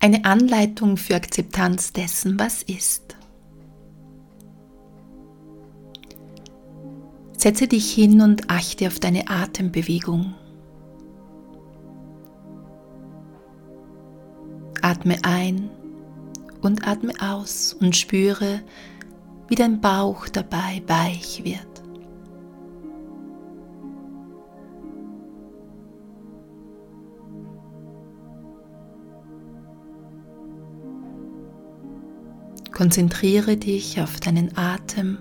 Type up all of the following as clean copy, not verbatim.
Eine Anleitung für Akzeptanz dessen, was ist. Setze dich hin und achte auf deine Atembewegung. Atme ein und atme aus und spüre, wie dein Bauch dabei weich wird. Konzentriere dich auf deinen Atem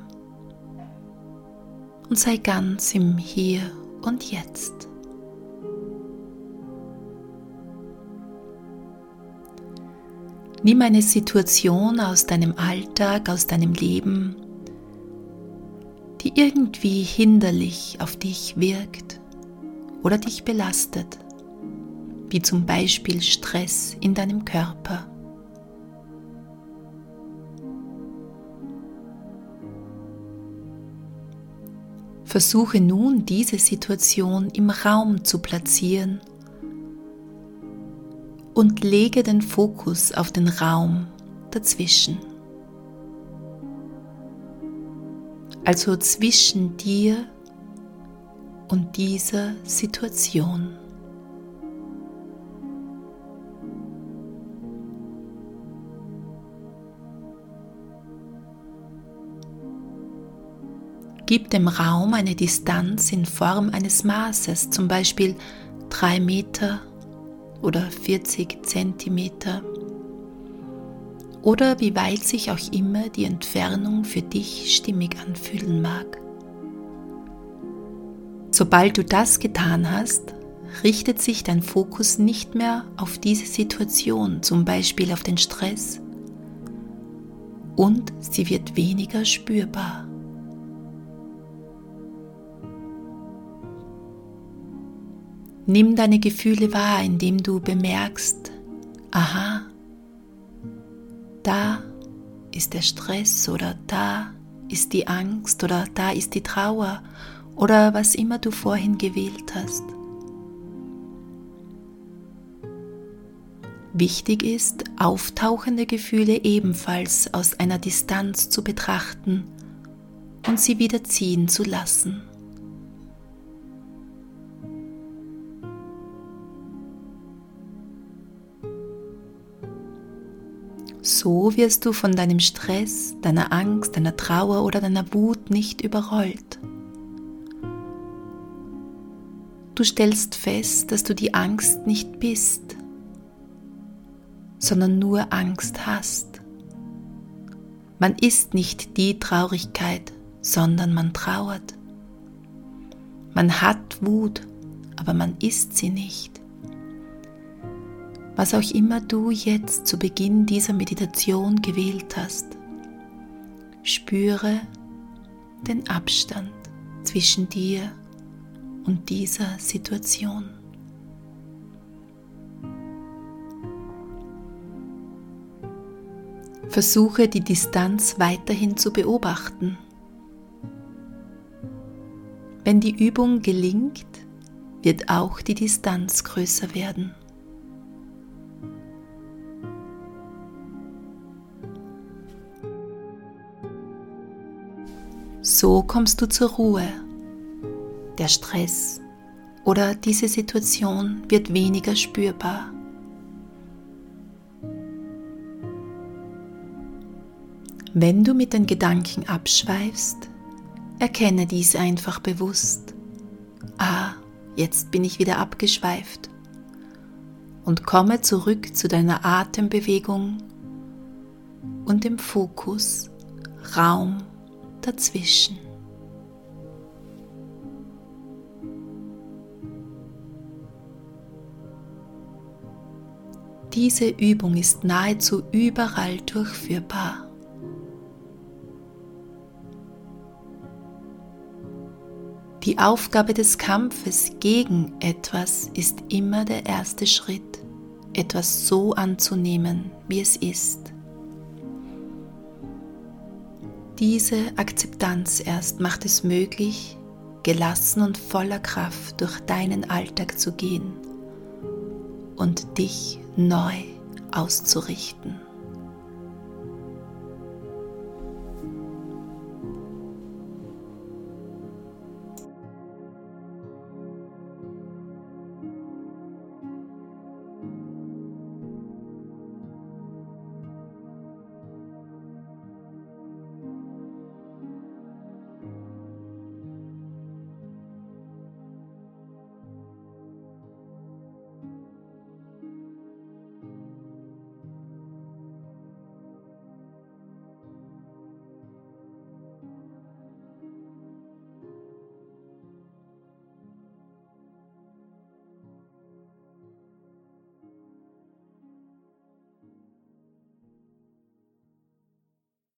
und sei ganz im Hier und Jetzt. Nimm eine Situation aus deinem Alltag, aus deinem Leben, die irgendwie hinderlich auf dich wirkt oder dich belastet, wie zum Beispiel Stress in deinem Körper. Versuche nun, diese Situation im Raum zu platzieren und lege den Fokus auf den Raum dazwischen. Also zwischen dir und dieser Situation. Gib dem Raum eine Distanz in Form eines Maßes, zum Beispiel 3 Meter oder 40 Zentimeter oder wie weit sich auch immer die Entfernung für dich stimmig anfühlen mag. Sobald du das getan hast, richtet sich dein Fokus nicht mehr auf diese Situation, zum Beispiel auf den Stress, und sie wird weniger spürbar. Nimm deine Gefühle wahr, indem du bemerkst, aha, da ist der Stress oder da ist die Angst oder da ist die Trauer oder was immer du vorhin gewählt hast. Wichtig ist, auftauchende Gefühle ebenfalls aus einer Distanz zu betrachten und sie wieder ziehen zu lassen. So wirst du von deinem Stress, deiner Angst, deiner Trauer oder deiner Wut nicht überrollt. Du stellst fest, dass du die Angst nicht bist, sondern nur Angst hast. Man ist nicht die Traurigkeit, sondern man trauert. Man hat Wut, aber man ist sie nicht. Was auch immer du jetzt zu Beginn dieser Meditation gewählt hast, spüre den Abstand zwischen dir und dieser Situation. Versuche die Distanz weiterhin zu beobachten. Wenn die Übung gelingt, wird auch die Distanz größer werden. So kommst du zur Ruhe. Der Stress oder diese Situation wird weniger spürbar. Wenn du mit den Gedanken abschweifst, erkenne dies einfach bewusst. Jetzt bin ich wieder abgeschweift. Und komme zurück zu deiner Atembewegung und dem Fokus, Raum dazwischen. Diese Übung ist nahezu überall durchführbar. Die Aufgabe des Kampfes gegen etwas ist immer der erste Schritt, etwas so anzunehmen, wie es ist. Diese Akzeptanz erst macht es möglich, gelassen und voller Kraft durch deinen Alltag zu gehen und dich neu auszurichten.